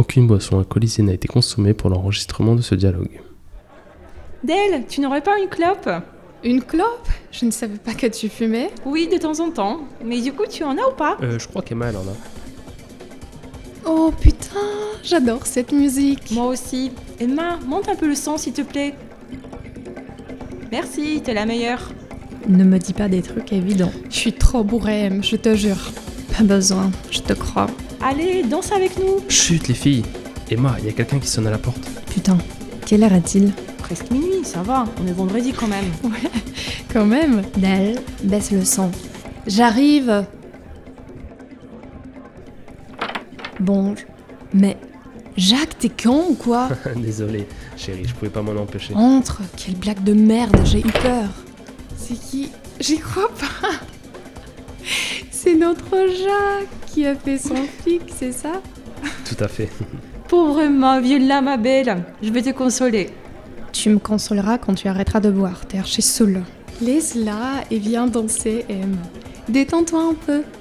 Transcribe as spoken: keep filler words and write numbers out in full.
Aucune boisson alcoolisée n'a été consommée pour l'enregistrement de ce dialogue. Del, tu n'aurais pas une clope ? Une clope ? Je ne savais pas que tu fumais. Oui, de temps en temps. Mais du coup, tu en as ou pas ? Euh, je crois qu'Emma, elle en a. Oh putain, j'adore cette musique. Moi aussi. Emma, monte un peu le son, s'il te plaît. Merci, t'es la meilleure. Ne me dis pas des trucs évidents. Je suis trop bourrée, Em, je te jure. Pas besoin, je te crois. Allez, danse avec nous. Chut, les filles. Emma, il y a quelqu'un qui sonne à la porte. Putain, quelle heure est-il ? Presque minuit, ça va. On est vendredi quand même. Ouais, quand même. Del, baisse le son. J'arrive. Bon, mais... Jacques, t'es con ou quoi ? Désolé, chérie, je pouvais pas m'en empêcher. Entre, quelle blague de merde, j'ai eu peur. C'est qui ? J'y crois pas. C'est notre Jacques qui a fait son flic, c'est ça ? Tout à fait. Pauvre Emma, viens là, ma belle. Je vais te consoler. Tu me consoleras quand tu arrêteras de boire, t'es archi saoul. Laisse-la et viens danser, Em. Détends-toi un peu.